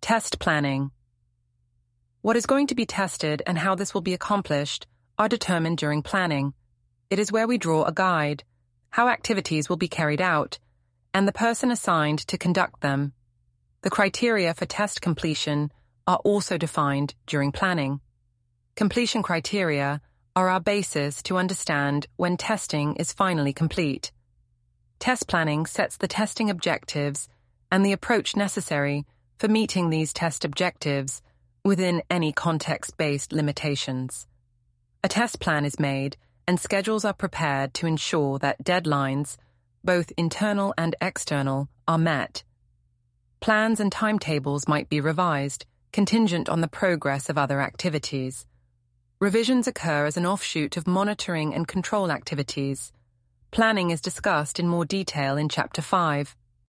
Test planning. What is going to be tested and how this will be accomplished are determined during planning. It is where we draw a guide, how activities will be carried out, and the person assigned to conduct them. The criteria for test completion are also defined during planning. Completion criteria are our basis to understand when testing is finally complete. Test planning sets the testing objectives and the approach necessary for meeting these test objectives within any context-based limitations. A test plan is made and schedules are prepared to ensure that deadlines, both internal and external, are met. Plans and timetables might be revised, contingent on the progress of other activities. Revisions occur as an offshoot of monitoring and control activities. Planning is discussed in more detail in Chapter 5.